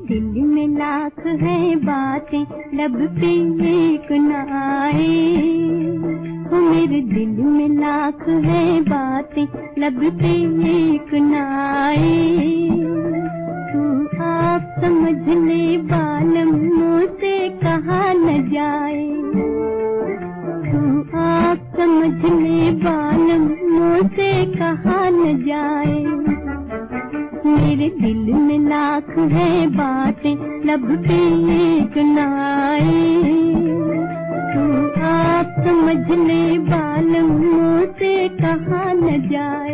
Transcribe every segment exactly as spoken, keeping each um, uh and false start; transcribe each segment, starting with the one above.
दिल में लाख है बातें, लब पे एक न आए। हो मेरे दिल में लाख है बातें, लब पे एक न आए। तू आप समझ ले बालम, मुझसे कहा न जाए। तू आप समझ ले बालम, मुझसे कहा न जाए। मेरे दिल में लाख है बातें, लब पे एक न आए। तू आप समझ ले बालम, मुझसे कहा न जाए।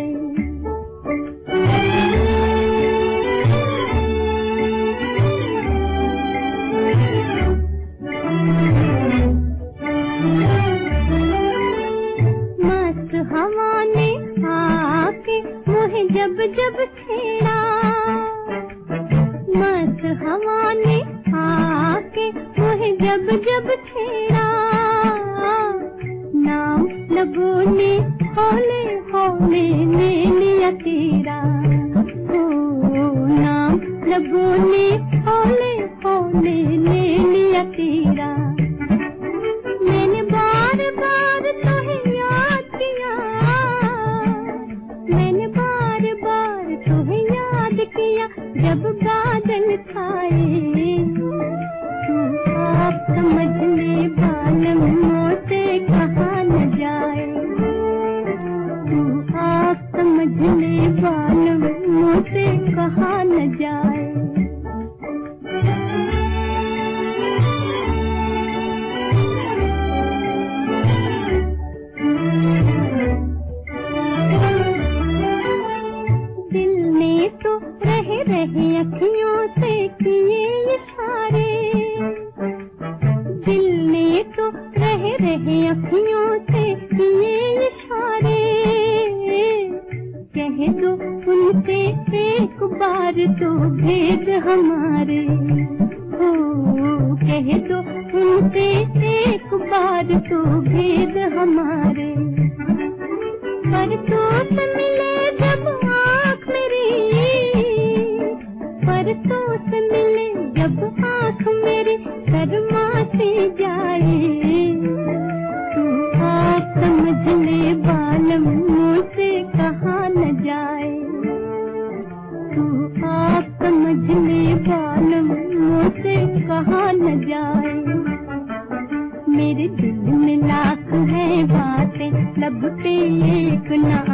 मस्त हवा ने आके मुझे जब जब छेड़ा, मस्त हवा ने आके मुझे जब जब छेड़ा। नाम लबों ने हौले हौले ले लिया तेरा। ओ नाम लबों ने हौले हौले ले लिया तेरा। मैंने बार बार तुम्हें याद किया, मैंने बार बार तुम्हें याद किया जब बादल छाए। तू आप समझ ले बालम, मुझसे कहा न जाए। तू आप समझ ले बालम, मुझसे कहा न जाए। रहे रहे अखियों से किए इशारे, दिल ने तो रहे रहे अखियों से किए इशारे। कह दो उनसे एक बार तो भेद हमारे। हो कह दो उनसे एक बार तो भेद हमारे। पर तो मिले जब आँख मेरी, पर तो मिले जब आँख मेरी शर्माती जाए। तू आप समझ ले बालम, मुझसे कहा न जाए। तू आप समझ ले बालम, मुझसे कहा न जाए। मेरे दिल में लाख है बातें, लब पे एक न